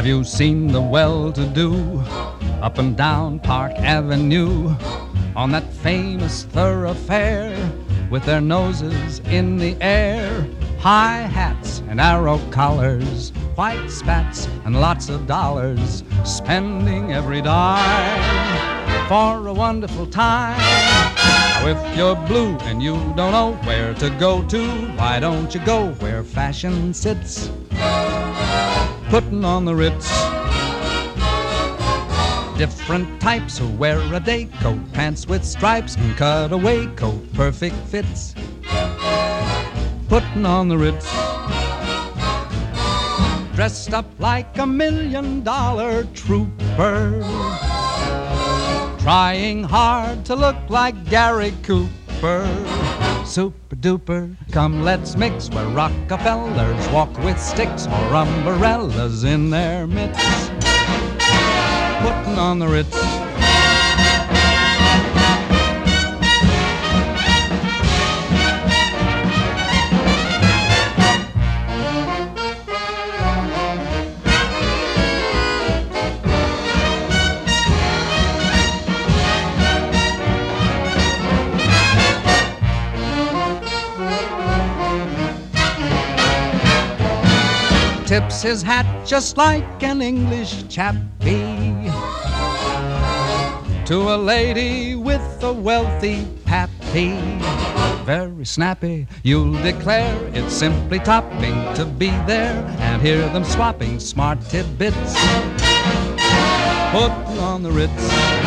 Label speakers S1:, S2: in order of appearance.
S1: Have you seen the well-to-do up and down Park Avenue on that famous thoroughfare with their noses in the air? High hats and arrow collars, white spats and lots of dollars, spending every dime for a wonderful time. Now if you're blue and you don't know where to go to, why don't you go where fashion sits, putting on the Ritz? Different types who wear a day coat, pants with stripes and cutaway coat, perfect fits, putting on the Ritz. Dressed up like $1 million trooper, trying hard to look like Gary Cooper. Super duper, come let's mix where Rockefellers walk with sticks or umbrellas in their mitts, putting on the Ritz. Tips his hat just like an English chappie to a lady with a wealthy pappy. Very snappy, you'll declare it's simply topping to be there and hear them swapping smart tidbits, putting on the Ritz.